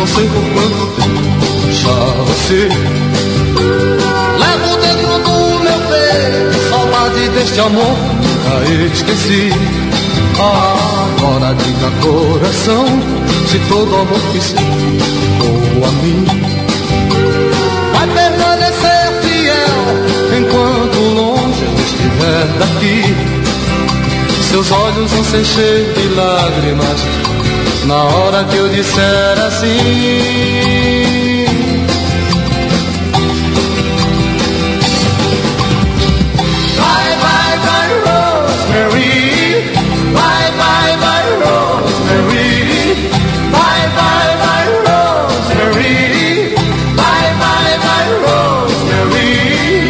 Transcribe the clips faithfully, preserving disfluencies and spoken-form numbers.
sei por quanto tempo já você. Levo dentro do meu peito saudade deste amor, nunca esqueci. Agora diga coração, se todo amor que sente ficou a mim, vai permanecer fiel enquanto longe eu estiver daqui. Seus olhos vão se encher de lágrimas na hora que eu disser assim. Bye, bye, bye, Rosemary. Bye, bye, bye, Rosemary. Bye, bye, bye, Rosemary. Bye, bye, bye, Rosemary.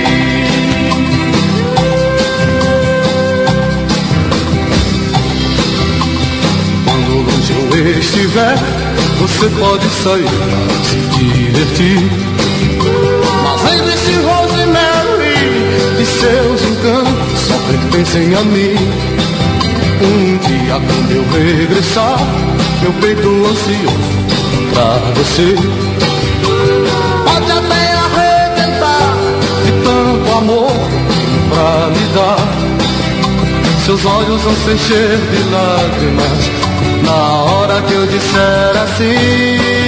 Quando longe eu estiver, você pode sair para se divertir. Mas lembre-se, Rosemary, de seus encantos só pertencem a mim. Um dia quando eu regressar, meu peito ansioso pra você pode até arrebentar de tanto amor pra me dar. Seus olhos vão se encher de lágrimas na hora que eu disser assim.